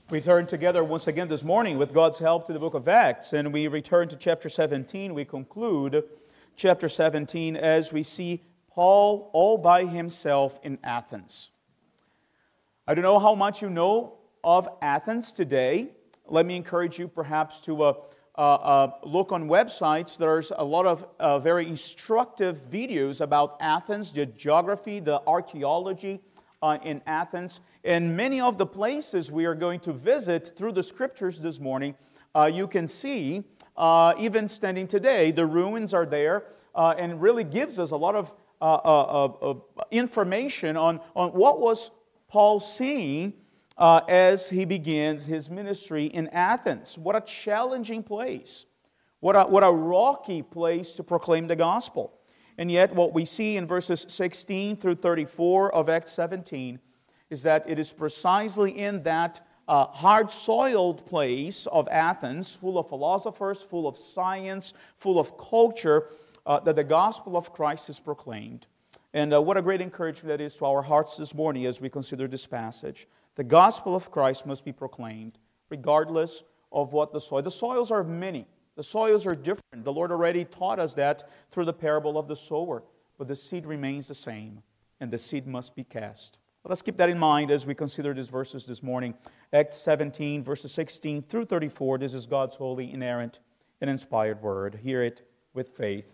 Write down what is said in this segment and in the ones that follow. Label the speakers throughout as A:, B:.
A: We turn together once again this morning with God's help to the book of Acts, and we return to chapter 17. We conclude chapter 17 as we see Paul all by himself in Athens. I don't know how much you know of Athens today. Let me encourage you perhaps to look on websites. There's a lot of very instructive videos about Athens, the geography, the archaeology in Athens. And many of the places we are going to visit through the Scriptures this morning, you can see, even standing today, the ruins are there, and really gives us a lot of information on what was Paul seeing as he begins his ministry in Athens. What a challenging place. What a rocky place to proclaim the gospel. And yet what we see in verses 16 through 34 of Acts 17 is that it is precisely in that hard-soiled place of Athens, full of philosophers, full of science, full of culture, that the gospel of Christ is proclaimed. And what a great encouragement that is to our hearts this morning as we consider this passage. The gospel of Christ must be proclaimed, regardless of what the soil. The soils are many. The soils are different. The Lord already taught us that through the parable of the sower. But the seed remains the same, and the seed must be cast. Let us keep that in mind as we consider these verses this morning. Acts 17, verses 16 through 34. This is God's holy, inerrant, and inspired word. Hear it with faith.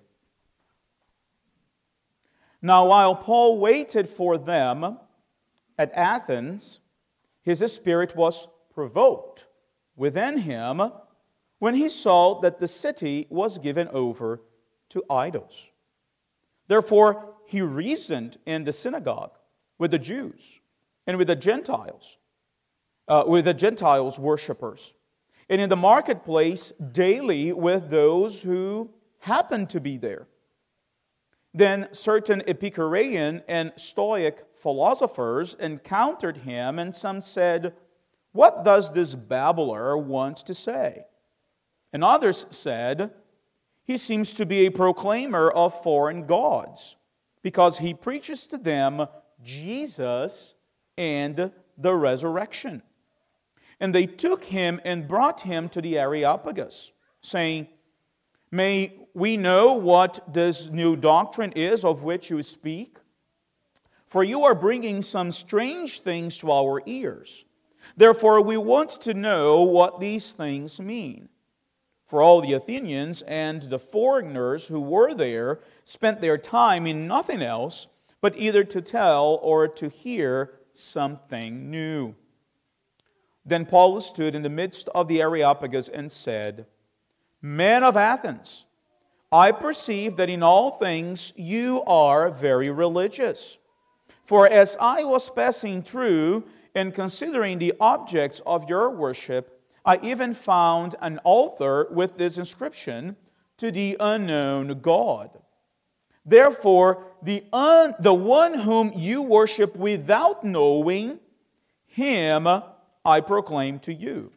A: Now, while Paul waited for them at Athens, his spirit was provoked within him when he saw that the city was given over to idols. Therefore, he reasoned in the synagogue with the Jews and with the Gentiles worshippers, and in the marketplace daily with those who happened to be there. Then certain Epicurean and Stoic philosophers encountered him, and some said, "What does this babbler want to say?" And others said, "He seems to be a proclaimer of foreign gods, because he preaches to them Jesus and the resurrection." And they took him and brought him to the Areopagus, saying, "May we know what this new doctrine is of which you speak? For you are bringing some strange things to our ears. Therefore we want to know what these things mean." For all the Athenians and the foreigners who were there spent their time in nothing else but either to tell or to hear something new. Then Paul stood in the midst of the Areopagus and said, "Men of Athens, I perceive that in all things you are very religious. For as I was passing through and considering the objects of your worship, I even found an altar with this inscription, 'To the unknown God.' Therefore, the one whom you worship without knowing, him I proclaim to you.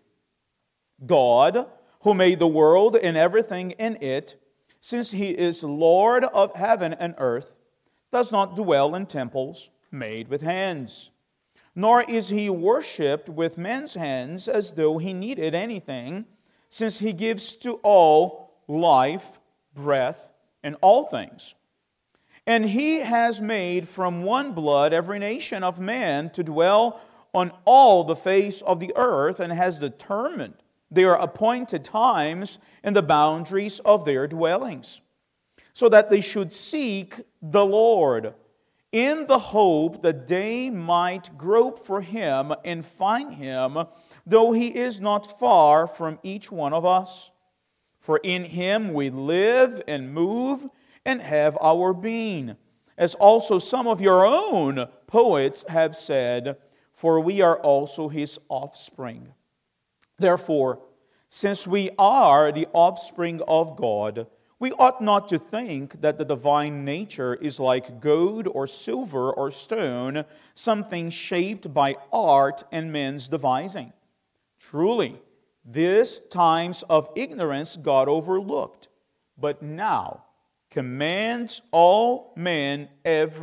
A: God, who made the world and everything in it, since he is Lord of heaven and earth, does not dwell in temples made with hands. Nor is he worshipped with men's hands as though he needed anything, since he gives to all life, breath, and all things. And he has made from one blood every nation of men to dwell on all the face of the earth, and has determined their appointed times and the boundaries of their dwellings, so that they should seek the Lord, in the hope that they might grope for him and find him, though he is not far from each one of us. For in him we live and move and have our being, as also some of your own poets have said, for we are also his offspring. Therefore, since we are the offspring of God, we ought not to think that the divine nature is like gold or silver or stone, something shaped by art and men's devising. Truly, these times of ignorance God overlooked, but now commands all men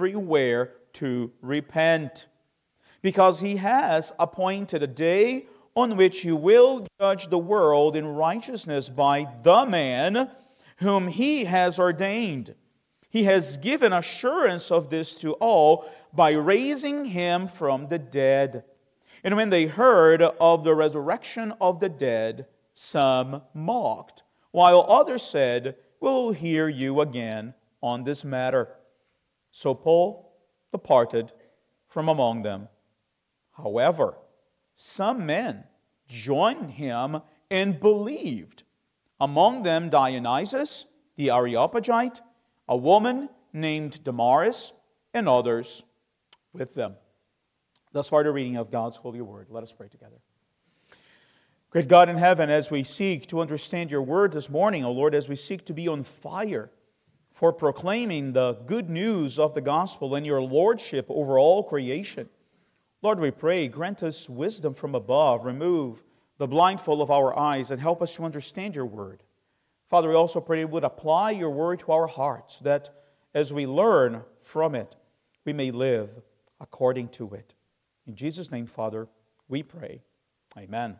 A: everywhere to repent, because he has appointed a day on which He will judge the world in righteousness by the man whom He has ordained. He has given assurance of this to all by raising Him from the dead. And when they heard of the resurrection of the dead, some mocked, while others said, "We will hear you again on this matter." So Paul departed from among them. However, some men joined him and believed, among them Dionysius the Areopagite, a woman named Damaris, and others with them. Thus far the reading of God's holy word. Let us pray together. Great God in heaven, as we seek to understand your word this morning, O Lord, as we seek to be on fire for proclaiming the good news of the gospel and your lordship over all creation, Lord, we pray, grant us wisdom from above, remove the blindfold of our eyes, and help us to understand your word. Father, we also pray you would apply your word to our hearts, that as we learn from it, we may live according to it. In Jesus' name, Father, we pray. Amen.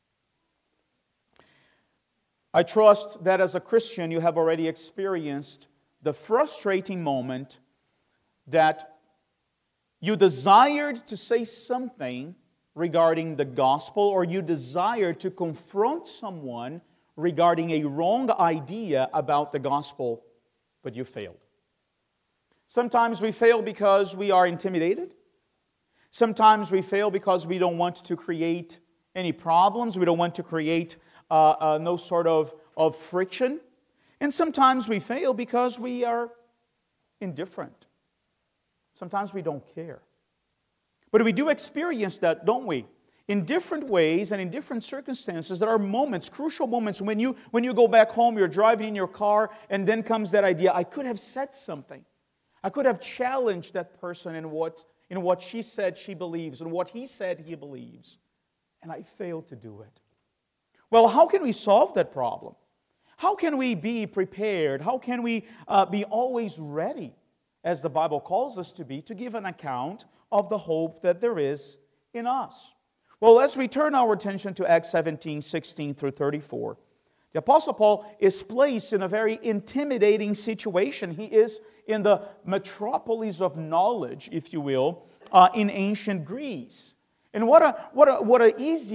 A: I trust that as a Christian, you have already experienced the frustrating moment that you desired to say something regarding the gospel, or you desired to confront someone regarding a wrong idea about the gospel, but you failed. Sometimes we fail because we are intimidated. Sometimes we fail because we don't want to create any problems. We don't want to create no sort of friction. And sometimes we fail because we are indifferent. Sometimes we don't care. But we do experience that, don't we? In different ways and in different circumstances, there are moments, crucial moments, when you go back home, you're driving in your car, and then comes that idea, I could have said something. I could have challenged that person in what she said she believes and what he said he believes. And I failed to do it. Well, how can we solve that problem? How can we be prepared? How can we be always ready, as the Bible calls us to be, to give an account of the hope that there is in us? Well, let's return our attention to Acts 17, 16 through 34. The Apostle Paul is placed in a very intimidating situation. He is in the metropolis of knowledge, if you will, in ancient Greece. And what an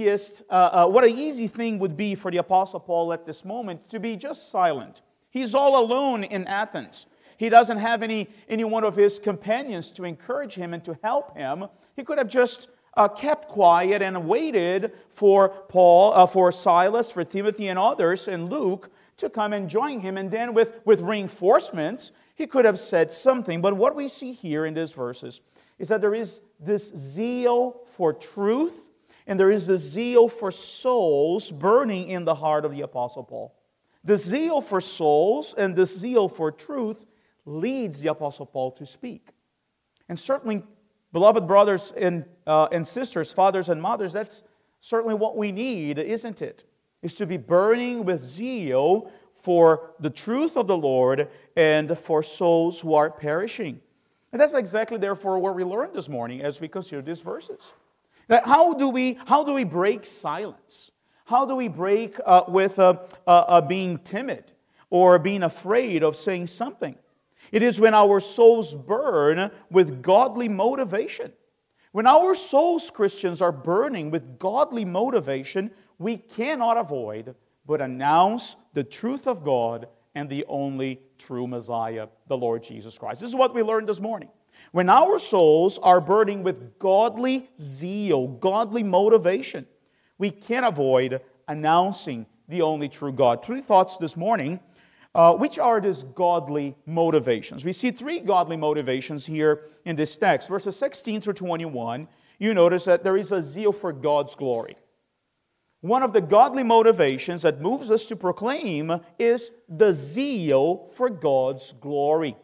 A: easy thing would be for the Apostle Paul at this moment to be just silent. He's all alone in Athens. He doesn't have any one of his companions to encourage him and to help him. He could have just kept quiet and waited for Paul, for Silas, for Timothy and others, and Luke to come and join him. And then with reinforcements, he could have said something. But what we see here in these verses is that there is this zeal for truth, and there is this zeal for souls burning in the heart of the Apostle Paul. The zeal for souls and the zeal for truth leads the Apostle Paul to speak. And certainly, beloved brothers and sisters, fathers and mothers, that's certainly what we need, isn't it? Is to be burning with zeal for the truth of the Lord and for souls who are perishing. And that's exactly, therefore, what we learned this morning as we consider these verses. That how do we break silence? How do we break with being timid or being afraid of saying something? It is when our souls burn with godly motivation. When our souls, Christians, are burning with godly motivation, we cannot avoid but announce the truth of God and the only true Messiah, the Lord Jesus Christ. This is what we learned this morning. When our souls are burning with godly zeal, godly motivation, we can't avoid announcing the only true God. 3 thoughts this morning. Which are these godly motivations? We see 3 godly motivations here in this text. Verses 16 through 21, you notice that there is a zeal for God's glory. One of the godly motivations that moves us to proclaim is the zeal for God's glory.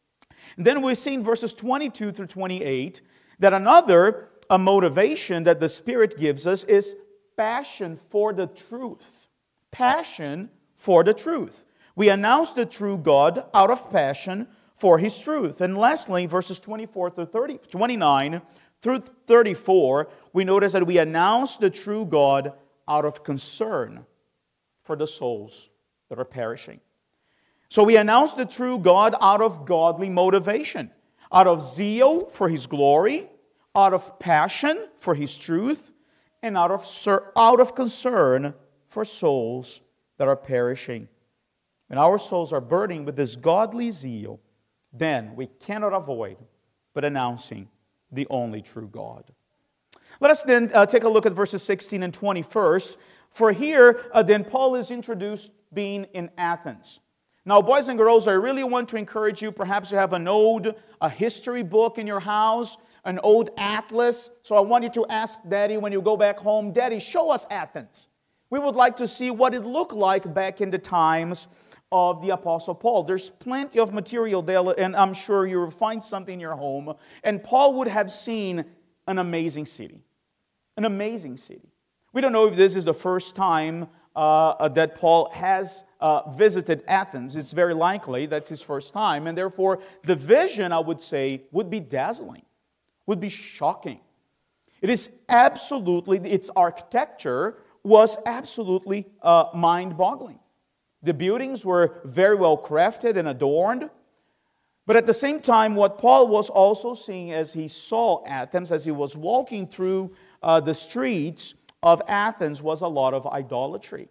A: And then we see in verses 22 through 28 that another motivation that the Spirit gives us is passion for the truth. Passion for the truth. We announce the true God out of passion for His truth. And lastly, verses 24 through 29 through 34, we notice that we announce the true God out of concern for the souls that are perishing. So we announce the true God out of godly motivation, out of zeal for His glory, out of passion for His truth, and out of concern for souls that are perishing. When our souls are burning with this godly zeal, then we cannot avoid but announcing the only true God. Let us then take a look at verses 16 and 20 first. For here, then Paul is introduced being in Athens. Now, boys and girls, I really want to encourage you. Perhaps you have a history book in your house, an old atlas. So I want you to ask Daddy when you go back home, Daddy, show us Athens. We would like to see what it looked like back in the times of the Apostle Paul. There's plenty of material there, and I'm sure you'll find something in your home. And Paul would have seen an amazing city. An amazing city. We don't know if this is the first time that Paul has visited Athens. It's very likely that's his first time, and therefore the vision, I would say, would be dazzling, would be shocking. Its architecture was absolutely mind-boggling. The buildings were very well crafted and adorned, but at the same time, what Paul was also seeing as he saw Athens, as he was walking through the streets of Athens, was a lot of idolatry.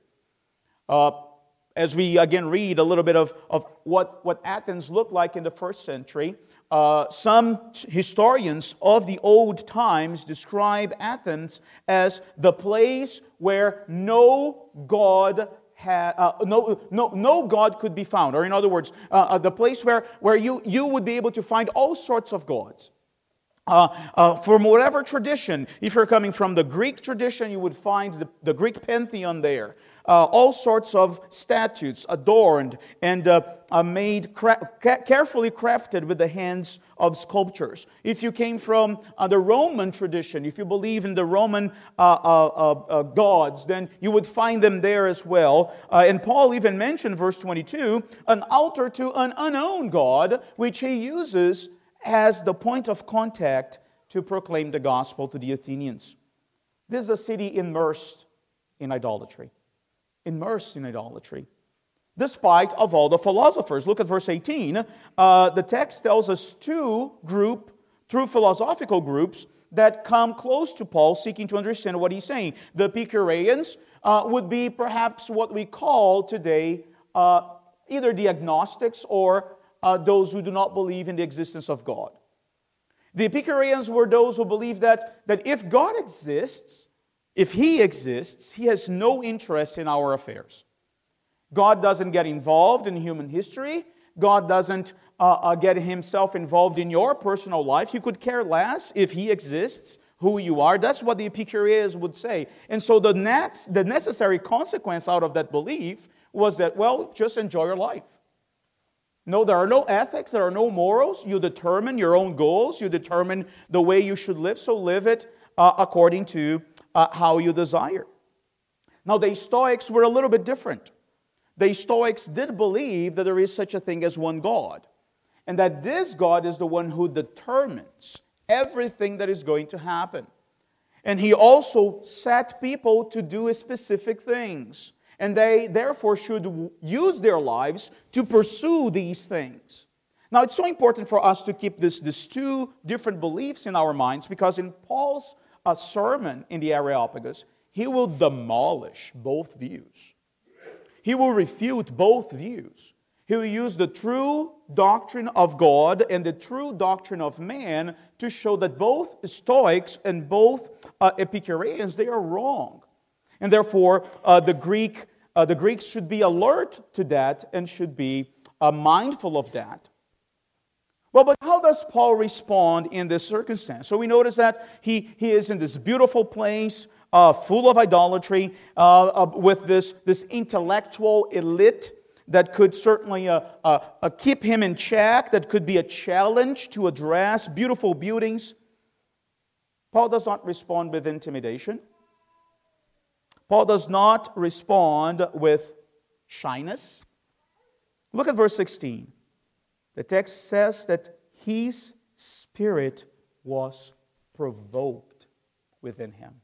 A: As we again read a little bit of what Athens looked like in the first century, some historians of the old times describe Athens as the place where no God no God could be found. Or in other words, the place where you would be able to find all sorts of gods. From whatever tradition, if you're coming from the Greek tradition, you would find the Greek pantheon there. All sorts of statues adorned and made carefully crafted with the hands of sculptors. If you came from the Roman tradition, if you believe in the Roman gods, then you would find them there as well. And Paul even mentioned, verse 22, an altar to an unknown God, which he uses as the point of contact to proclaim the gospel to the Athenians. This is a city immersed in idolatry. Immersed in idolatry. Despite of all the philosophers. Look at verse 18. The text tells us two philosophical groups that come close to Paul, seeking to understand what he's saying. The Epicureans would be perhaps what we call today either the agnostics or those who do not believe in the existence of God. The Epicureans were those who believed that if God exists, if He exists, He has no interest in our affairs. God doesn't get involved in human history. God doesn't get Himself involved in your personal life. He could care less if He exists, who you are. That's what the Epicureans would say. And so the necessary consequence out of that belief was that, well, just enjoy your life. No, there are no ethics, there are no morals. You determine your own goals, you determine the way you should live, so live it according to how you desire. Now, the Stoics were a little bit different. The Stoics did believe that there is such a thing as one God, and that this God is the one who determines everything that is going to happen. And He also set people to do specific things. And they, therefore, should use their lives to pursue these things. Now, it's so important for us to keep these two different beliefs in our minds, because in Paul's sermon in the Areopagus, he will demolish both views. He will refute both views. He will use the true doctrine of God and the true doctrine of man to show that both Stoics and both Epicureans, they are wrong. And therefore, the Greeks should be alert to that and should be mindful of that. Well, but how does Paul respond in this circumstance? So we notice that he is in this beautiful place, full of idolatry, with this intellectual elite that could certainly keep him in check, that could be a challenge to address, beautiful buildings. Paul does not respond with intimidation. Paul does not respond with shyness. Look at verse 16. The text says that his spirit was provoked within him.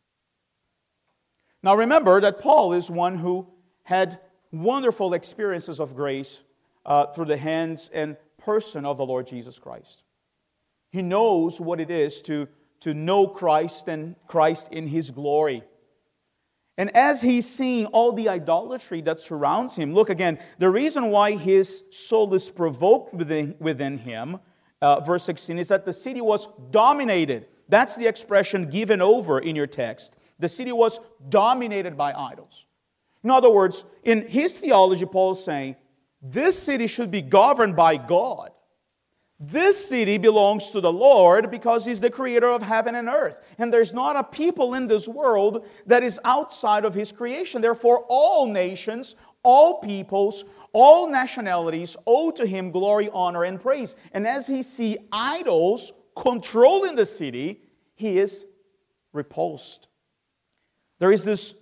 A: Now remember that Paul is one who had wonderful experiences of grace through the hands and person of the Lord Jesus Christ. He knows what it is to know Christ and Christ in His glory. And as he's seeing all the idolatry that surrounds him, look again, the reason why his soul is provoked within him, verse 16, is that the city was dominated. That's the expression given over in your text. The city was dominated by idols. In other words, in his theology, Paul is saying, this city should be governed by God. This city belongs to the Lord because He's the creator of heaven and earth. And there's not a people in this world that is outside of His creation. Therefore, all nations, all peoples, all nationalities owe to Him glory, honor, and praise. And as he sees idols controlling the city, he is repulsed. There is this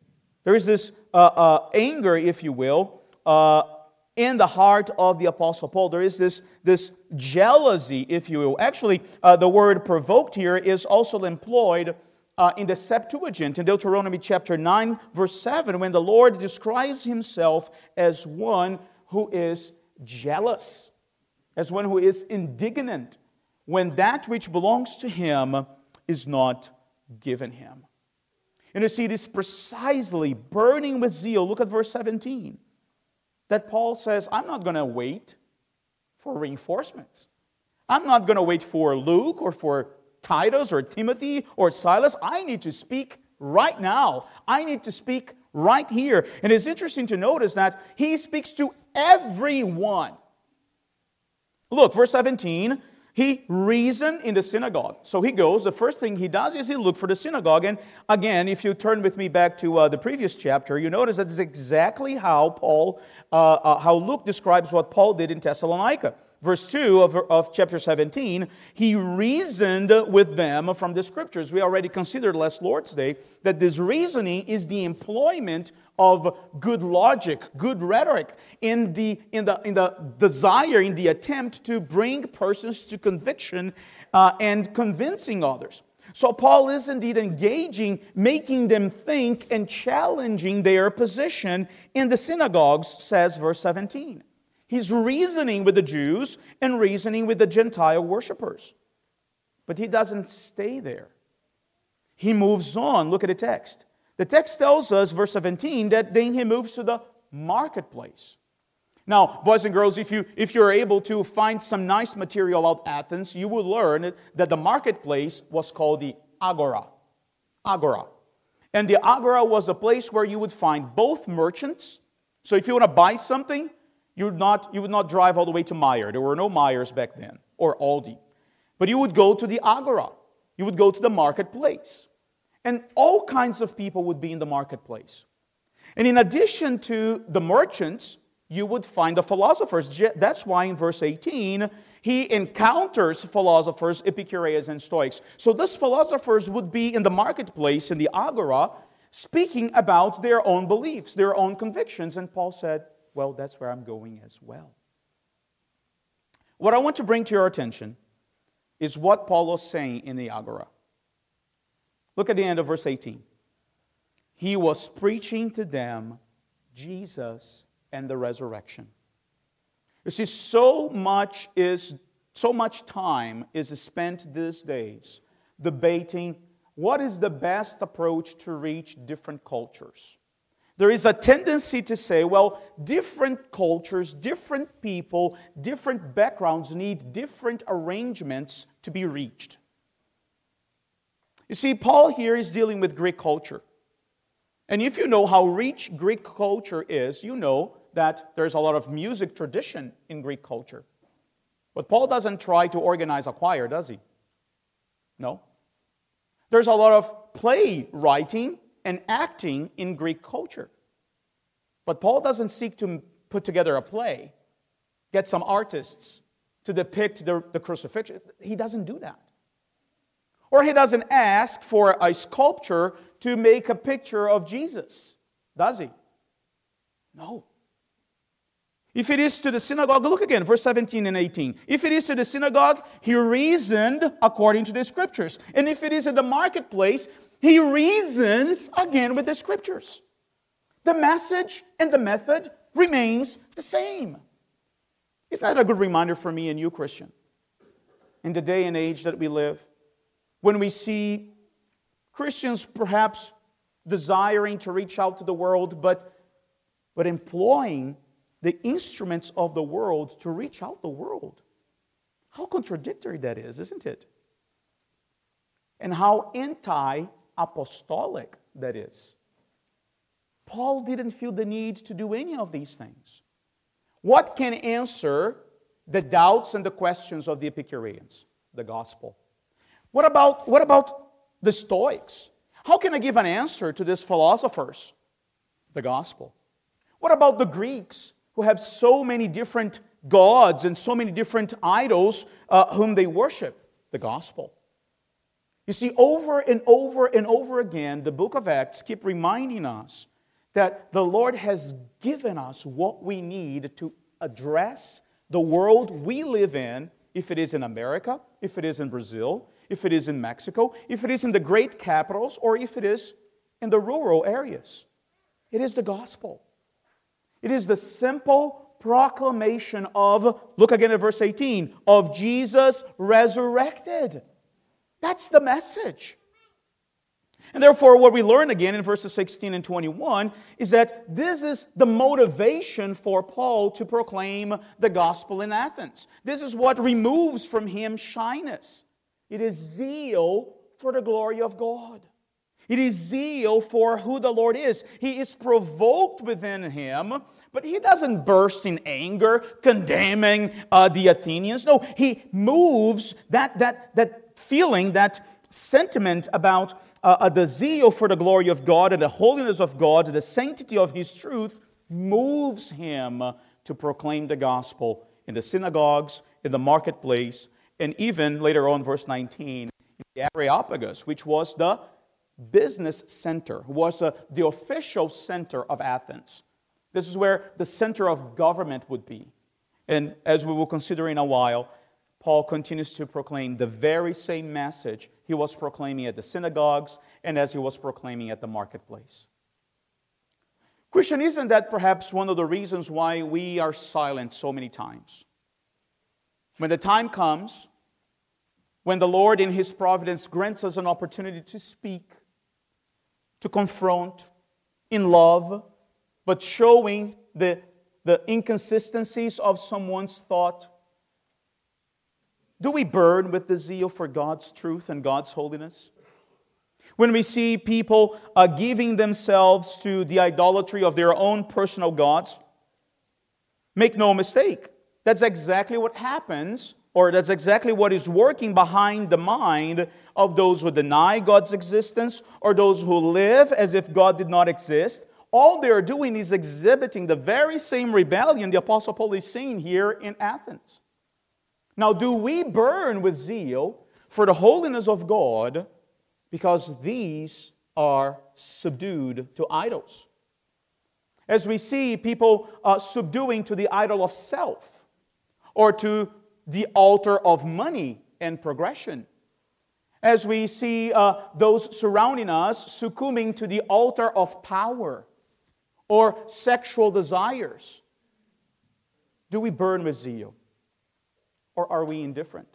A: anger, if you will, in the heart of the Apostle Paul. There is this jealousy, if you will. Actually, the word provoked here is also employed in the Septuagint, in Deuteronomy chapter 9, verse 7, when the Lord describes Himself as one who is jealous, as one who is indignant, when that which belongs to Him is not given Him. And you see, it is precisely burning with zeal. Look at verse 17. That Paul says, I'm not going to wait for reinforcements. I'm not going to wait for Luke or for Titus or Timothy or Silas. I need to speak right now. I need to speak right here. And it's interesting to notice that he speaks to everyone. Look, verse 17, he reasoned in the synagogue. So he goes, the first thing he does is he looks for the synagogue. And again, if you turn with me back to the previous chapter, you notice that's exactly how Luke describes what Paul did in Thessalonica. Verse 2 of chapter 17, he reasoned with them from the Scriptures. We already considered last Lord's Day that this reasoning is the employment of good logic, good rhetoric, in the desire, in the attempt to bring persons to conviction and convincing others. So Paul is indeed engaging, making them think and challenging their position in the synagogues, says verse 17. He's reasoning with the Jews and reasoning with the Gentile worshipers. But he doesn't stay there. He moves on. Look at the text. The text tells us, verse 17, that then he moves to the marketplace. Now, boys and girls, if you're able to find some nice material about Athens, you will learn that the marketplace was called the agora. Agora. And the agora was a place where you would find both merchants. So if you want to buy something, you would not drive all the way to Meijer. There were no Meijers back then, or Aldi. But you would go to the agora. You would go to the marketplace. And all kinds of people would be in the marketplace. And in addition to the merchants, you would find the philosophers. That's why in verse 18, he encounters philosophers, Epicureans and Stoics. So these philosophers would be in the marketplace, in the agora, speaking about their own beliefs, their own convictions. And Paul said, well, that's where I'm going as well. What I want to bring to your attention is what Paul was saying in the agora. Look at the end of verse 18. He was preaching to them Jesus and the resurrection. You see, so much time is spent these days debating what is the best approach to reach different cultures. There is a tendency to say, well, different cultures, different people, different backgrounds need different arrangements to be reached. You see, Paul here is dealing with Greek culture. And if you know how rich Greek culture is, you know that there's a lot of music tradition in Greek culture. But Paul doesn't try to organize a choir, does he? No. There's a lot of playwriting and acting in Greek culture. But Paul doesn't seek to put together a play, get some artists to depict the crucifixion. He doesn't do that. Or he doesn't ask for a sculpture to make a picture of Jesus, does he? No. If it is to the synagogue, look again, verse 17 and 18. If it is to the synagogue, he reasoned according to the Scriptures. And if it is in the marketplace, he reasons again with the Scriptures. The message and the method remains the same. Isn't that a good reminder for me and you, Christian? In the day and age that we live, when we see Christians perhaps desiring to reach out to the world, but employing the instruments of the world to reach out the world. How contradictory that is, isn't it? And how anti-apostolic that is. Paul didn't feel the need to do any of these things. What can answer the doubts and the questions of the Epicureans? The gospel. What about the Stoics? How can I give an answer to these philosophers? The gospel. What about the Greeks, who have so many different gods and so many different idols whom they worship? The gospel. You see, over and over and over again, the book of Acts keep reminding us that the Lord has given us what we need to address the world we live in, if it is in America, if it is in Brazil, if it is in Mexico, if it is in the great capitals, or if it is in the rural areas. It is the gospel. It is the simple proclamation of, look again at verse 18, of Jesus resurrected. That's the message. And therefore, what we learn again in verses 16 and 21 is that this is the motivation for Paul to proclaim the gospel in Athens. This is what removes from him shyness. It is zeal for the glory of God. It is zeal for who the Lord is. He is provoked within him, but he doesn't burst in anger, condemning the Athenians. No, he moves that feeling, that sentiment about the zeal for the glory of God and the holiness of God, the sanctity of His truth, moves him to proclaim the gospel in the synagogues, in the marketplace, and even later on, verse 19, in the Areopagus, which was the business center, was the official center of Athens. This is where the center of government would be. And as we will consider in a while, Paul continues to proclaim the very same message he was proclaiming at the synagogues and as he was proclaiming at the marketplace. Christian, isn't that perhaps one of the reasons why we are silent so many times? When the time comes, when the Lord in His providence grants us an opportunity to speak, to confront in love, but showing the inconsistencies of someone's thought, do we burn with the zeal for God's truth and God's holiness? When we see people giving themselves to the idolatry of their own personal gods, make no mistake, that's exactly what happens, or that's exactly what is working behind the mind of those who deny God's existence or those who live as if God did not exist. All they're doing is exhibiting the very same rebellion the Apostle Paul is seeing here in Athens. Now, do we burn with zeal for the holiness of God because these are subdued to idols? As we see people subduing to the idol of self or to the altar of money and progression. As we see those surrounding us succumbing to the altar of power or sexual desires. Do we burn with zeal? Or are we indifferent?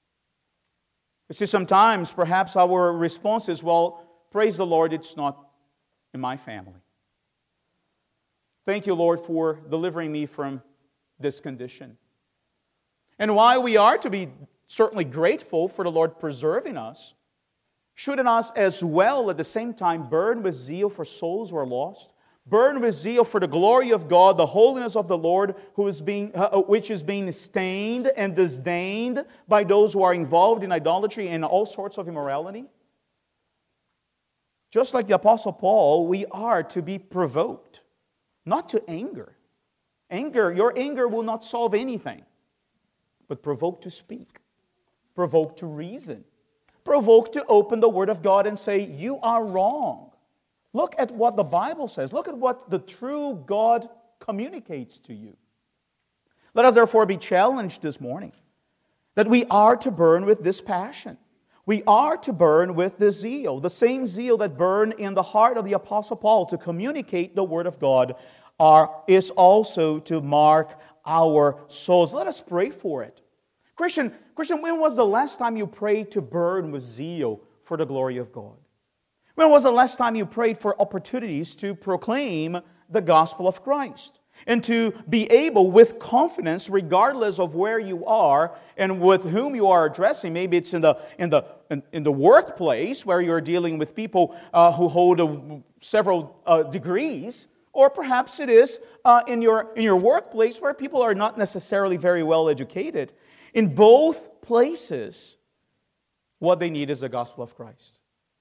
A: You see, sometimes perhaps our response is, well, praise the Lord, it's not in my family. Thank you, Lord, for delivering me from this condition. And while we are to be certainly grateful for the Lord preserving us, shouldn't us as well at the same time burn with zeal for souls who are lost? Burn with zeal for the glory of God, the holiness of the Lord, which is being stained and disdained by those who are involved in idolatry and all sorts of immorality? Just like the Apostle Paul, we are to be provoked, not to anger. Your anger will not solve anything, but provoke to speak, provoke to reason, provoke to open the Word of God and say, you are wrong. Look at what the Bible says. Look at what the true God communicates to you. Let us therefore be challenged this morning that we are to burn with this passion. We are to burn with this zeal, the same zeal that burned in the heart of the Apostle Paul to communicate the Word of God is also to mark our souls. Let us pray for it. Christian, when was the last time you prayed to burn with zeal for the glory of God? When was the last time you prayed for opportunities to proclaim the gospel of Christ? And to be able, with confidence, regardless of where you are and with whom you are addressing, maybe it's in the workplace where you're dealing with people who hold several degrees, or perhaps it is in your workplace where people are not necessarily very well educated. In both places, what they need is the gospel of Christ.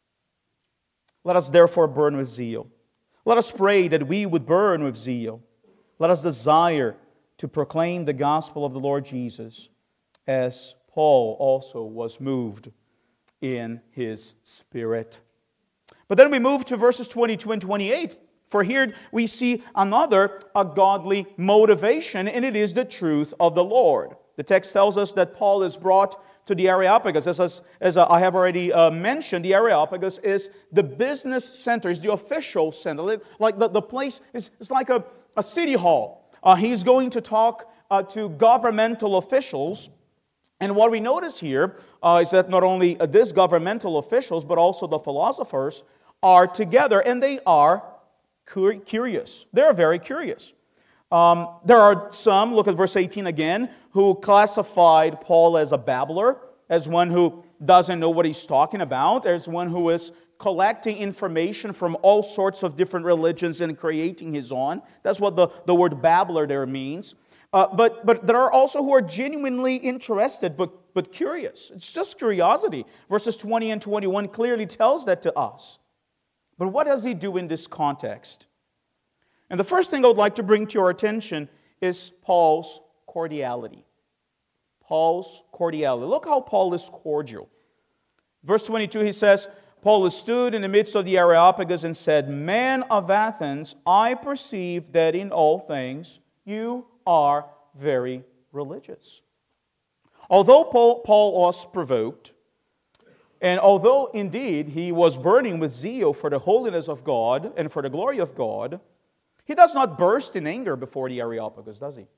A: Let us therefore burn with zeal. Let us pray that we would burn with zeal. Let us desire to proclaim the gospel of the Lord Jesus, as Paul also was moved in his spirit. But then we move to verses 22 and 28. For here we see a godly motivation, and it is the truth of the Lord. The text tells us that Paul is brought to the Areopagus. As I have already mentioned, the Areopagus is the business center, is the official center. Like the place is like a city hall. He's going to talk to governmental officials. And what we notice here is that not only these governmental officials, but also the philosophers are together, and they are curious. They're very curious. There are some, look at verse 18 again, who classified Paul as a babbler, as one who doesn't know what he's talking about, as one who is collecting information from all sorts of different religions and creating his own. That's what the word babbler there means. But there are also who are genuinely interested but curious. It's just curiosity. Verses 20 and 21 clearly tells that to us. But what does he do in this context? And the first thing I would like to bring to your attention is Paul's cordiality. Paul's cordiality. Look how Paul is cordial. Verse 22, he says, Paul stood in the midst of the Areopagus and said, "Man of Athens, I perceive that in all things you are very religious." Although Paul was provoked, and although indeed he was burning with zeal for the holiness of God and for the glory of God, he does not burst in anger before the Areopagus, does he?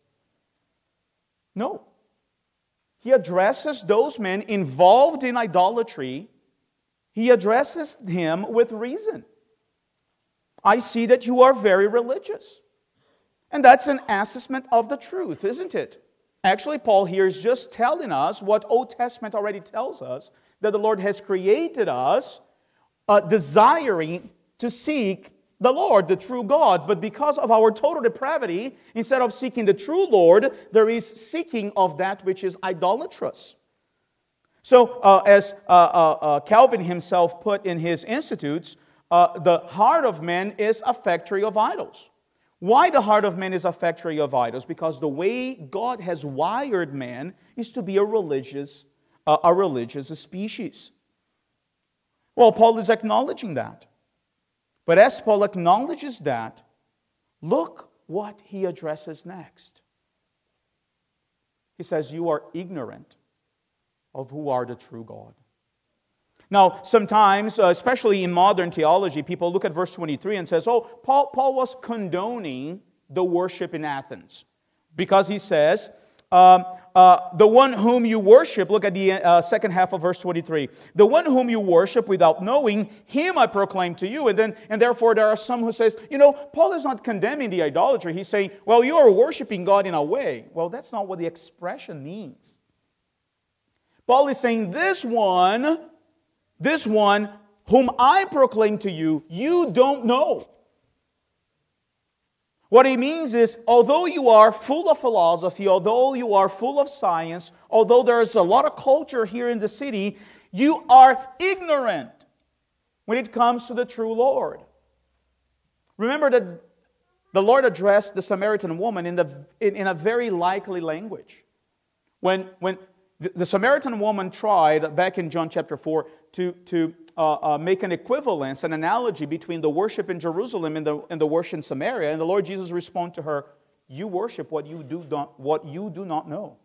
A: No. He addresses those men involved in idolatry. He addresses him with reason. I see that you are very religious. And that's an assessment of the truth, isn't it? Actually, Paul here is just telling us what Old Testament already tells us, that the Lord has created us desiring to seek the Lord, the true God. But because of our total depravity, instead of seeking the true Lord, there is seeking of that which is idolatrous. So, as Calvin himself put in his Institutes, the heart of man is a factory of idols. Why the heart of man is a factory of idols? Because the way God has wired man is to be a religious species. Well, Paul is acknowledging that. But as Paul acknowledges that, look what he addresses next. He says, "You are ignorant of who are the true God." Now, sometimes, especially in modern theology, people look at verse 23 and says, "Oh, Paul was condoning the worship in Athens." Because he says, the one whom you worship, look at the second half of verse 23. "The one whom you worship without knowing, him I proclaim to you." And therefore there are some who says, Paul is not condemning the idolatry. He's saying, well, you are worshiping God in a way. Well, that's not what the expression means. Paul is saying, this one whom I proclaim to you, you don't know. What he means is, although you are full of philosophy, although you are full of science, although there's a lot of culture here in the city, you are ignorant when it comes to the true Lord. Remember that the Lord addressed the Samaritan woman in a very likely language. When the Samaritan woman tried, back in John chapter 4, to make an equivalence, an analogy between the worship in Jerusalem and the worship in Samaria, and the Lord Jesus responded to her, You worship what you do not know.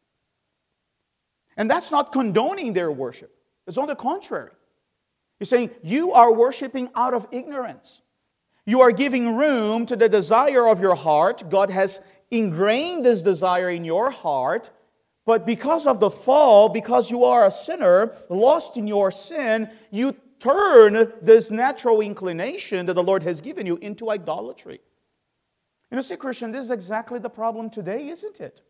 A: And that's not condoning their worship. It's on the contrary. He's saying you are worshiping out of ignorance. You are giving room to the desire of your heart. God has ingrained this desire in your heart. But because of the fall, because you are a sinner, lost in your sin, you turn this natural inclination that the Lord has given you into idolatry. And you see, Christian, this is exactly the problem today, isn't it?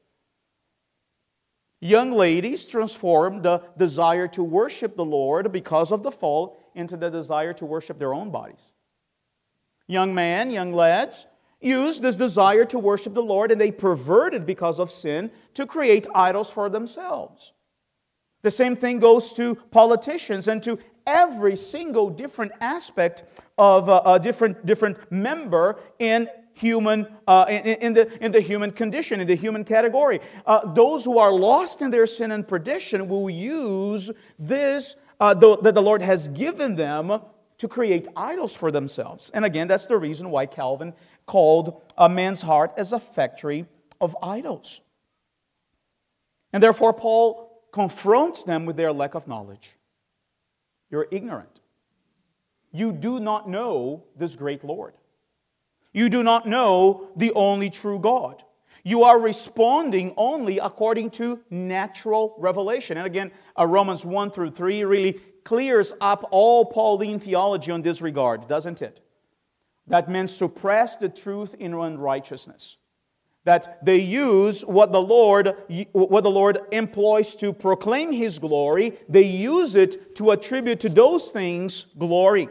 A: Young ladies transform the desire to worship the Lord because of the fall into the desire to worship their own bodies. Young men, young lads, use this desire to worship the Lord, and they pervert it because of sin to create idols for themselves. The same thing goes to politicians and to every single different aspect of a different member in human in the human condition, in the human category. Those who are lost in their sin and perdition will use this that the Lord has given them to create idols for themselves. And again, that's the reason why Calvin called a man's heart as a factory of idols. And therefore, Paul confronts them with their lack of knowledge. You're ignorant. You do not know this great Lord. You do not know the only true God. You are responding only according to natural revelation. And again, Romans 1 through 3 really clears up all Pauline theology on this regard, doesn't it? That men suppress the truth in unrighteousness. That they use what the Lord employs to proclaim His glory, they use it to attribute to those things glory.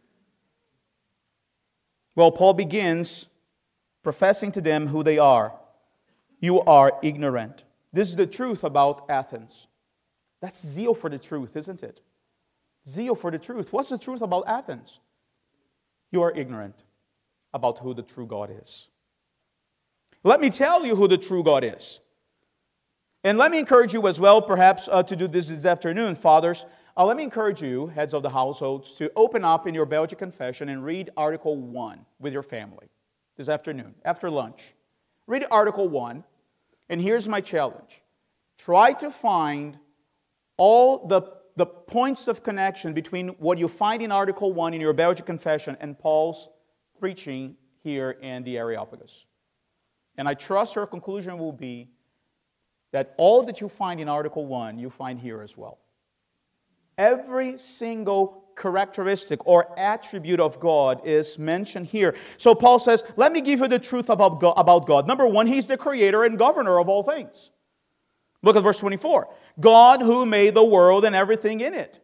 A: Well, Paul begins professing to them who they are. You are ignorant. This is the truth about Athens. That's zeal for the truth, isn't it? Zeal for the truth. What's the truth about Athens? You are ignorant about who the true God is. Let me tell you who the true God is. And let me encourage you as well, perhaps, to do this afternoon, fathers. Let me encourage you, heads of the households, to open up in your Belgian Confession and read Article 1 with your family this afternoon, after lunch. Read Article 1, and here's my challenge. Try to find all the points of connection between what you find in Article 1 in your Belgian Confession and Paul's preaching here in the Areopagus. And I trust your conclusion will be that all that you find in Article 1, you find here as well. Every single characteristic or attribute of God is mentioned here. So Paul says, let me give you the truth about God. Number one, He's the creator and governor of all things. Look at verse 24. God who made the world and everything in it.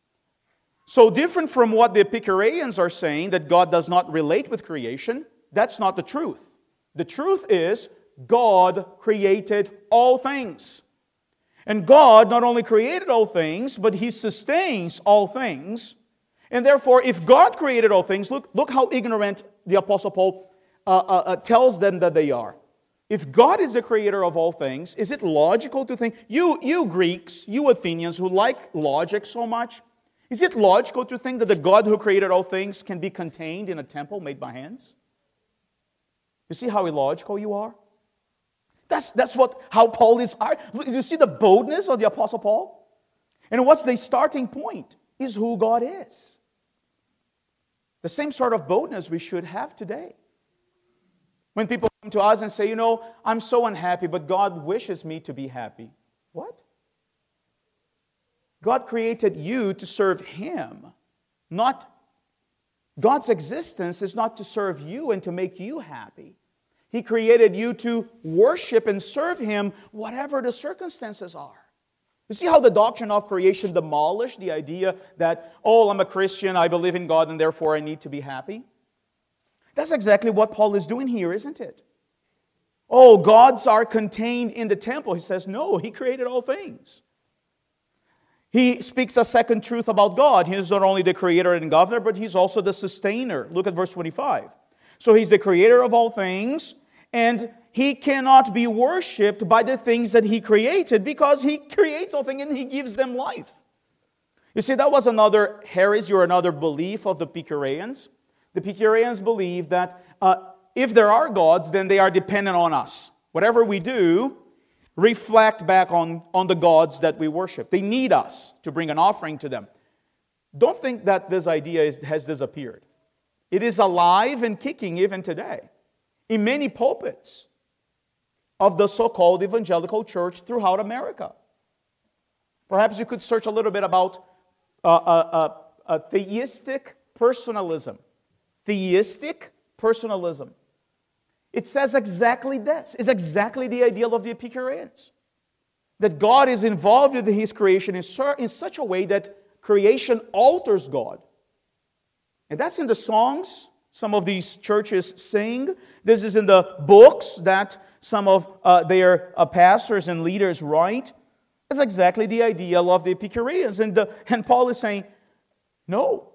A: So different from what the Epicureans are saying, that God does not relate with creation, that's not the truth. The truth is, God created all things. And God not only created all things, but He sustains all things. And therefore, if God created all things, look how ignorant the Apostle Paul tells them that they are. If God is the creator of all things, is it logical to think, you Greeks, you Athenians who like logic so much, is it logical to think that the God who created all things can be contained in a temple made by hands? You see how illogical you are? That's how Paul is. You see the boldness of the Apostle Paul? And what's the starting point? Is who God is. The same sort of boldness we should have today. When people come to us and say, I'm so unhappy, but God wishes me to be happy. What? God created you to serve Him. God's existence is not to serve you and to make you happy. He created you to worship and serve Him whatever the circumstances are. You see how the doctrine of creation demolished the idea that, I'm a Christian, I believe in God, and therefore I need to be happy? That's exactly what Paul is doing here, isn't it? Gods are contained in the temple. He says, no, He created all things. He speaks a second truth about God. He is not only the creator and governor, but He's also the sustainer. Look at verse 25. So He's the creator of all things, and He cannot be worshipped by the things that He created because He creates all things and He gives them life. You see, that was another heresy or another belief of the Epicureans. The Epicureans believed that if there are gods, then they are dependent on us. Whatever we do, reflect back on the gods that we worship. They need us to bring an offering to them. Don't think that this idea has disappeared. It is alive and kicking even today in many pulpits of the so-called evangelical church throughout America. Perhaps you could search a little bit about a theistic personalism. Theistic personalism. It says exactly this. It's exactly the ideal of the Epicureans. That God is involved in His creation in such a way that creation alters God. And that's in the songs some of these churches sing. This is in the books that some of their pastors and leaders write. That's exactly the ideal of the Epicureans. And Paul is saying, no.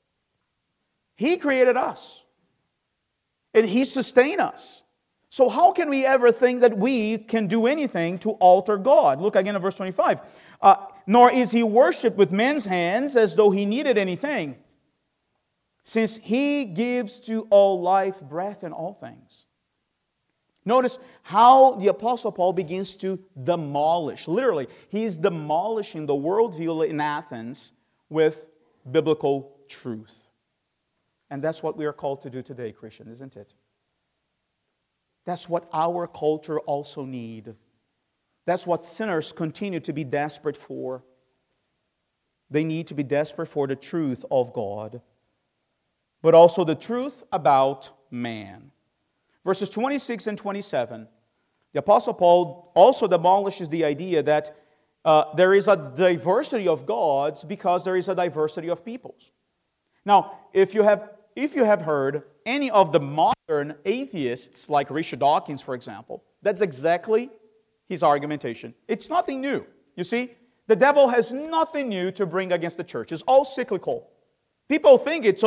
A: He created us. And He sustained us. So how can we ever think that we can do anything to alter God? Look again at verse 25. Nor is He worshipped with men's hands as though He needed anything, since He gives to all life, breath, and all things. Notice how the Apostle Paul begins to demolish. Literally, he is demolishing the worldview in Athens with biblical truth. And that's what we are called to do today, Christian, isn't it? That's what our culture also needs. That's what sinners continue to be desperate for. They need to be desperate for the truth of God, but also the truth about man. Verses 26 and 27, the Apostle Paul also demolishes the idea that there is a diversity of gods because there is a diversity of peoples. Now, if you have heard any of the modern atheists, like Richard Dawkins, for example, that's exactly his argumentation. It's nothing new. You see, the devil has nothing new to bring against the church. It's all cyclical. People think it's,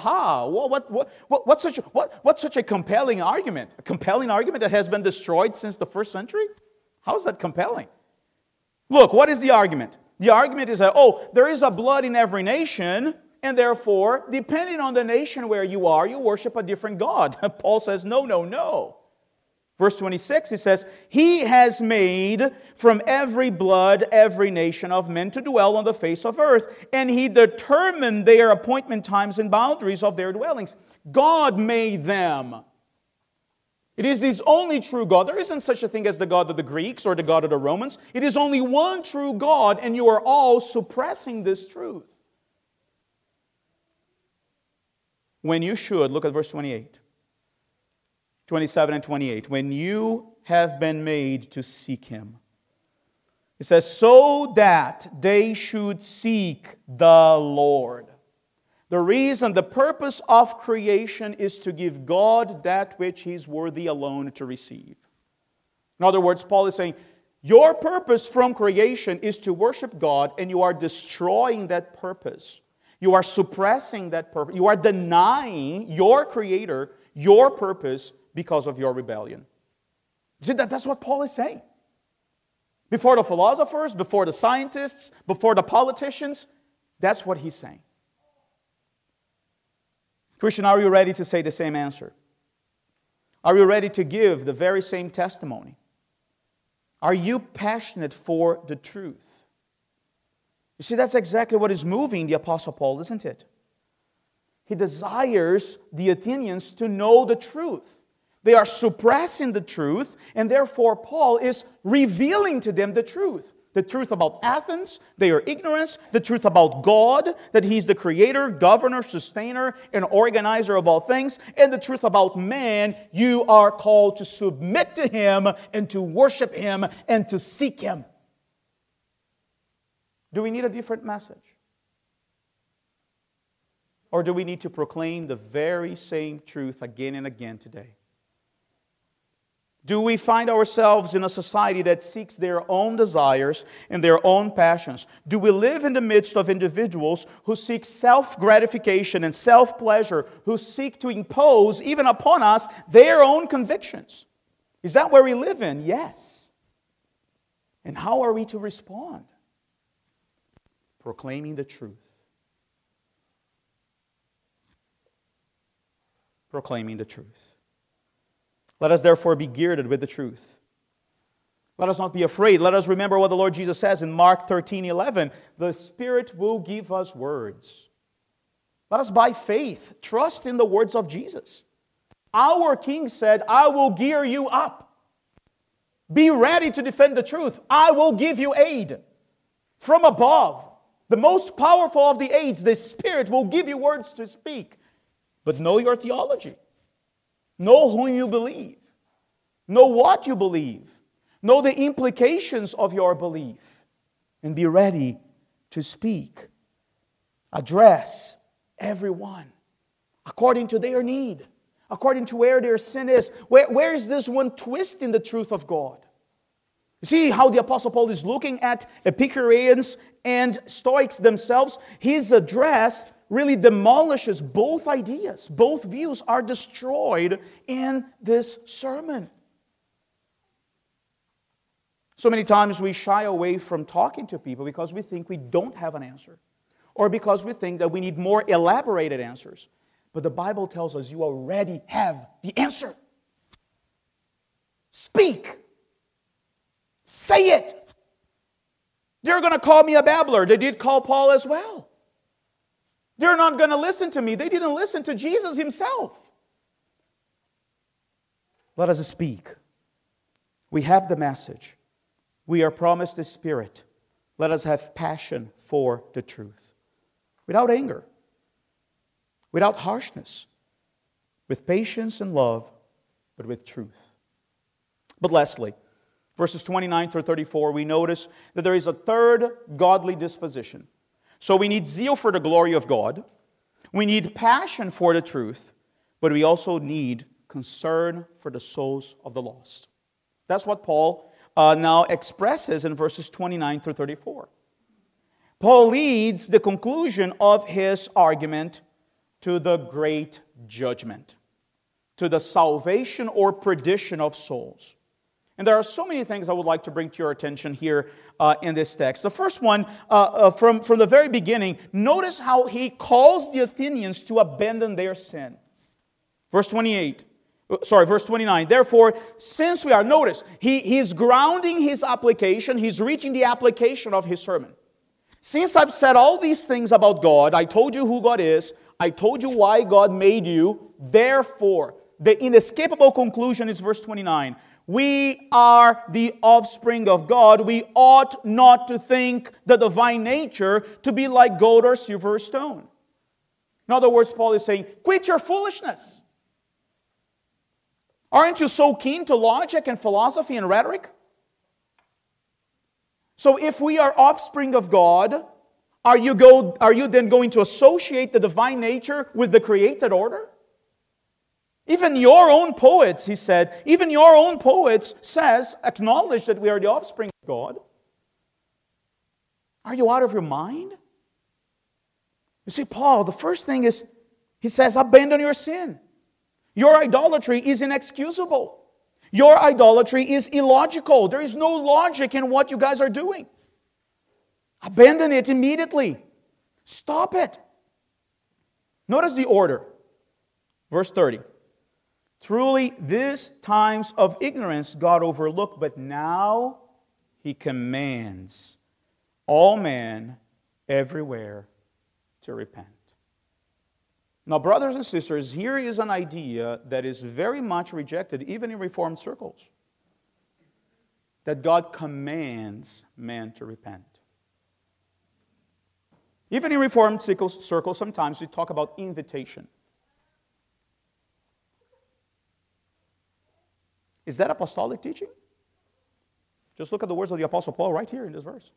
A: what's such a compelling argument? A compelling argument that has been destroyed since the first century? How is that compelling? Look, what is the argument? The argument is that, there is a blood in every nation, and therefore, depending on the nation where you are, you worship a different God. Paul says, no. Verse 26, he says, He has made from every blood, every nation of men to dwell on the face of earth, and He determined their appointment times and boundaries of their dwellings. God made them. It is this only true God. There isn't such a thing as the God of the Greeks or the God of the Romans. It is only one true God, and you are all suppressing this truth. When you should, look at verse 28. 27 and 28, when you have been made to seek Him. It says, so that they should seek the Lord. The reason, the purpose of creation is to give God that which He's worthy alone to receive. In other words, Paul is saying, your purpose from creation is to worship God, and you are destroying that purpose. You are suppressing that purpose. You are denying your Creator, your purpose, because of your rebellion. See, that's what Paul is saying. Before the philosophers, before the scientists, before the politicians, that's what he's saying. Christian, are you ready to say the same answer? Are you ready to give the very same testimony? Are you passionate for the truth? You see, that's exactly what is moving the Apostle Paul, isn't it? He desires the Athenians to know the truth. They are suppressing the truth, and therefore Paul is revealing to them the truth. The truth about Athens, their ignorance, the truth about God, that He's the creator, governor, sustainer, and organizer of all things, and the truth about man, you are called to submit to Him and to worship Him and to seek Him. Do we need a different message? Or do we need to proclaim the very same truth again and again today? Do we find ourselves in a society that seeks their own desires and their own passions? Do we live in the midst of individuals who seek self-gratification and self-pleasure, who seek to impose, even upon us, their own convictions? Is that where we live in? Yes. And how are we to respond? Proclaiming the truth. Proclaiming the truth. Let us therefore be girded with the truth. Let us not be afraid. Let us remember what the Lord Jesus says in Mark 13:11. The Spirit will give us words. Let us by faith trust in the words of Jesus. Our King said, I will gear you up. Be ready to defend the truth. I will give you aid from above. The most powerful of the aids, the Spirit, will give you words to speak. But know your theology. Know whom you believe. Know what you believe. Know the implications of your belief. And be ready to speak. Address everyone according to their need. According to where their sin is. Where is this one twist in the truth of God? You see how the Apostle Paul is looking at Epicureans and Stoics themselves? His address really demolishes both ideas. Both views are destroyed in this sermon. So many times we shy away from talking to people because we think we don't have an answer. Or because we think that we need more elaborated answers. But the Bible tells us you already have the answer. Speak. Say it. They're going to call me a babbler. They did call Paul as well. They're not going to listen to me. They didn't listen to Jesus himself. Let us speak. We have the message. We are promised the Spirit. Let us have passion for the truth. Without anger. Without harshness. With patience and love, but with truth. But lastly, verses 29 through 34, we notice that there is a third godly disposition. So we need zeal for the glory of God. We need passion for the truth. But we also need concern for the souls of the lost. That's what Paul now expresses in verses 29 through 34. Paul leads the conclusion of his argument to the great judgment, to the salvation or perdition of souls. And there are so many things I would like to bring to your attention here in this text. The first one, from the very beginning, notice how he calls the Athenians to abandon their sin. Verse 29. Therefore, since we are, notice, he's grounding his application, he's reaching the application of his sermon. Since I've said all these things about God, I told you who God is, I told you why God made you, therefore, the inescapable conclusion is verse 29. We are the offspring of God. We ought not to think the divine nature to be like gold or silver or stone. In other words, Paul is saying, quit your foolishness. Aren't you so keen to logic and philosophy and rhetoric? So if we are offspring of God, are you then going to associate the divine nature with the created order? Even your own poets, he said, even your own poets acknowledge that we are the offspring of God. Are you out of your mind? You see, Paul, the first thing is, he says, abandon your sin. Your idolatry is inexcusable. Your idolatry is illogical. There is no logic in what you guys are doing. Abandon it immediately. Stop it. Notice the order. Verse 30. Truly, these times of ignorance God overlooked, but now He commands all men everywhere to repent. Now, brothers and sisters, here is an idea that is very much rejected, even in Reformed circles. That God commands men to repent. Even in Reformed circles, sometimes we talk about invitation. Is that apostolic teaching? Just look at the words of the Apostle Paul right here in this verse.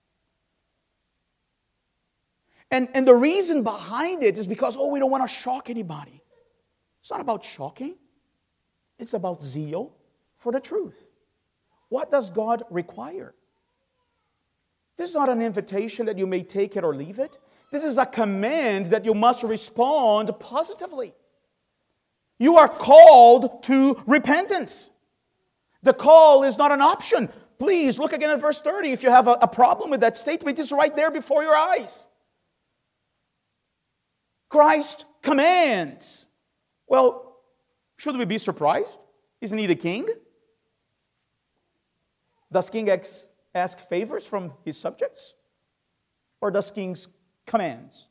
A: And the reason behind it is because, we don't want to shock anybody. It's not about shocking. It's about zeal for the truth. What does God require? This is not an invitation that you may take it or leave it. This is a command that you must respond positively. You are called to repentance. The call is not an option. Please look again at verse 30. If you have a problem with that statement, it's right there before your eyes. Christ commands. Well, should we be surprised? Isn't he the king? Does king ask favors from his subjects? Or does kings commands?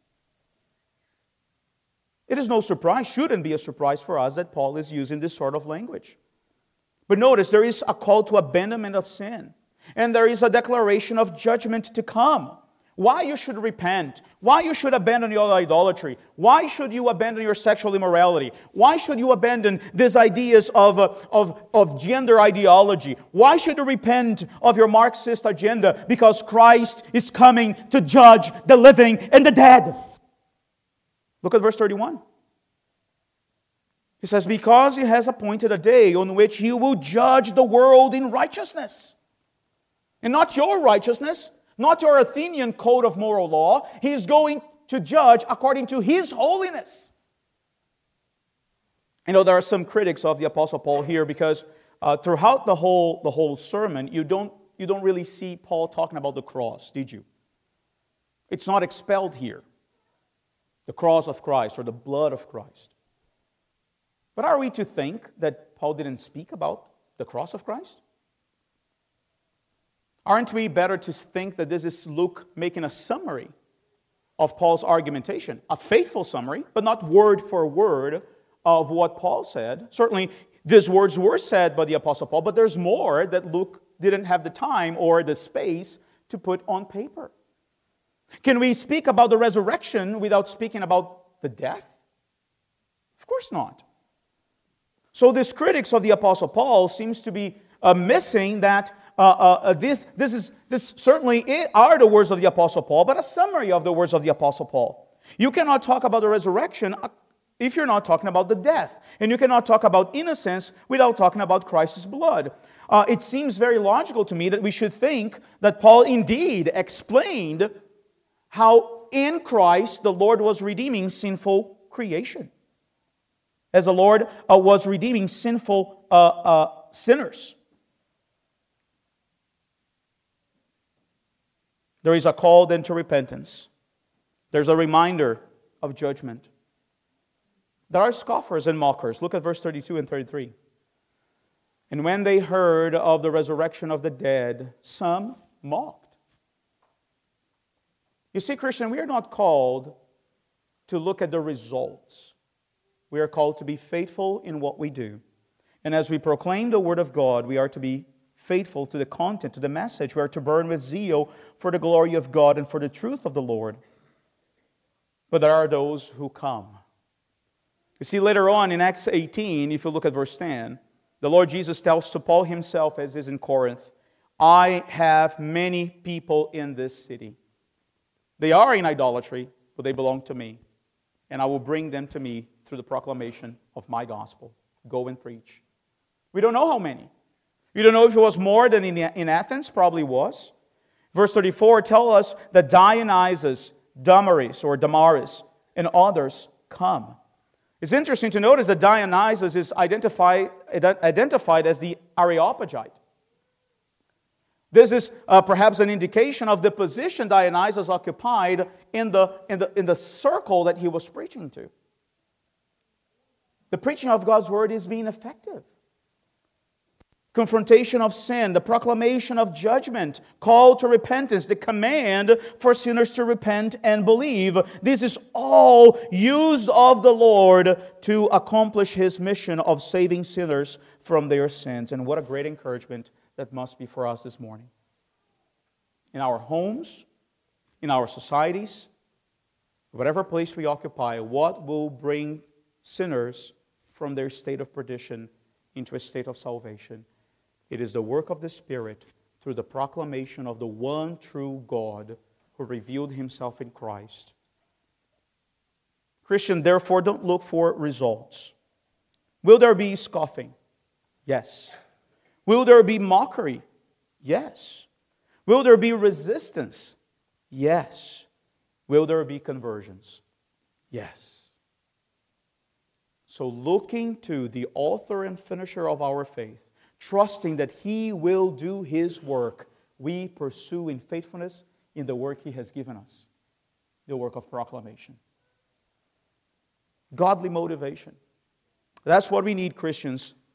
A: It is no surprise, shouldn't be a surprise for us that Paul is using this sort of language. But notice, there is a call to abandonment of sin. And there is a declaration of judgment to come. Why you should repent. Why you should abandon your idolatry. Why should you abandon your sexual immorality. Why should you abandon these ideas of gender ideology. Why should you repent of your Marxist agenda? Because Christ is coming to judge the living and the dead. Look at verse 31. He says, because He has appointed a day on which He will judge the world in righteousness. And not your righteousness, not your Athenian code of moral law. He is going to judge according to His holiness. You know, there are some critics of the Apostle Paul here because throughout the whole sermon, you don't really see Paul talking about the cross, did you? It's not expelled here. The cross of Christ or the blood of Christ. But are we to think that Paul didn't speak about the cross of Christ? Aren't we better to think that this is Luke making a summary of Paul's argumentation? A faithful summary, but not word for word of what Paul said. Certainly, these words were said by the Apostle Paul, but there's more that Luke didn't have the time or the space to put on paper. Can we speak about the resurrection without speaking about the death? Of course not. So these critics of the Apostle Paul seems to be missing that this certainly are the words of the Apostle Paul, but a summary of the words of the Apostle Paul. You cannot talk about the resurrection if you're not talking about the death. And you cannot talk about innocence without talking about Christ's blood. It seems very logical to me that we should think that Paul indeed explained how in Christ the Lord was redeeming sinful creation. As the Lord was redeeming sinful sinners. There is a call then to repentance. There's a reminder of judgment. There are scoffers and mockers. Look at verse 32 and 33. And when they heard of the resurrection of the dead, some mocked. You see, Christian, we are not called to look at the results. We are called to be faithful in what we do. And as we proclaim the Word of God, we are to be faithful to the content, to the message. We are to burn with zeal for the glory of God and for the truth of the Lord. But there are those who come. You see, later on in Acts 18, if you look at verse 10, the Lord Jesus tells to Paul himself, as is in Corinth, I have many people in this city. They are in idolatry, but they belong to me. And I will bring them to me through the proclamation of my gospel. Go and preach. We don't know how many. We don't know if it was more than in Athens, probably was. Verse 34 tells us that Dionysus, Damaris, and others come. It's interesting to notice that Dionysus is identified as the Areopagite. This is perhaps an indication of the position Dionysus occupied in the circle that he was preaching to. The preaching of God's Word is being effective. Confrontation of sin, the proclamation of judgment, call to repentance, the command for sinners to repent and believe. This is all used of the Lord to accomplish His mission of saving sinners from their sins. And what a great encouragement that must be for us this morning. In our homes, in our societies, whatever place we occupy, what will bring sinners from their state of perdition into a state of salvation? It is the work of the Spirit through the proclamation of the one true God who revealed Himself in Christ. Christian, therefore, don't look for results. Will there be scoffing? Yes. Will there be mockery? Yes. Will there be resistance? Yes. Will there be conversions? Yes. So looking to the author and finisher of our faith, trusting that He will do His work, we pursue in faithfulness in the work He has given us, the work of proclamation. Godly motivation. That's what we need, Christians,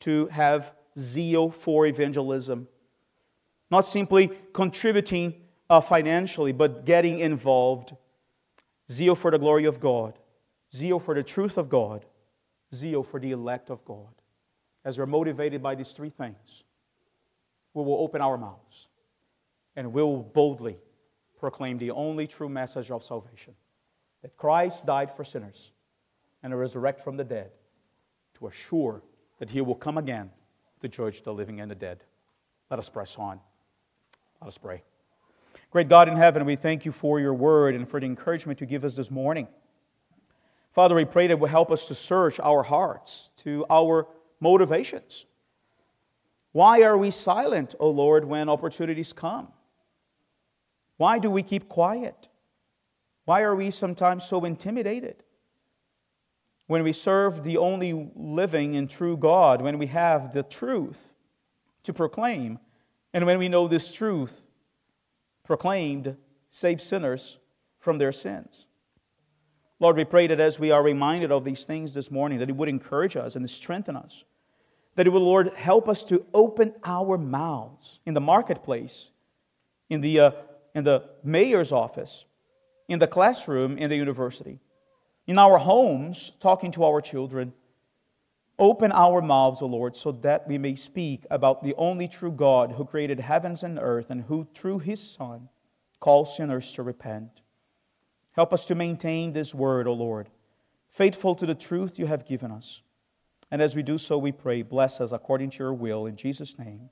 A: to have zeal for evangelism. Not simply contributing financially, but getting involved. Zeal for the glory of God. Zeal for the truth of God. Zeal for the elect of God. As we're motivated by these three things, we will open our mouths and we will boldly proclaim the only true message of salvation. That Christ died for sinners and resurrected from the dead to assure that He will come again to judge the living and the dead. Let us press on. Let us pray. Great God in heaven, we thank You for Your word and for the encouragement You give us this morning. Father, we pray that it will help us to search our hearts, to our motivations. Why are we silent, O Lord, when opportunities come? Why do we keep quiet? Why are we sometimes so intimidated? When we serve the only living and true God, when we have the truth to proclaim, and when we know this truth proclaimed saves sinners from their sins. Lord, we pray that as we are reminded of these things this morning, that it would encourage us and strengthen us. That it would, Lord, help us to open our mouths in the marketplace, in the mayor's office, in the classroom, in the university, in our homes, talking to our children. Open our mouths, O Lord, so that we may speak about the only true God who created heavens and earth and who, through His Son, calls sinners to repent. Help us to maintain this word, O Lord, faithful to the truth You have given us. And as we do so, we pray, bless us according to Your will, in Jesus' name.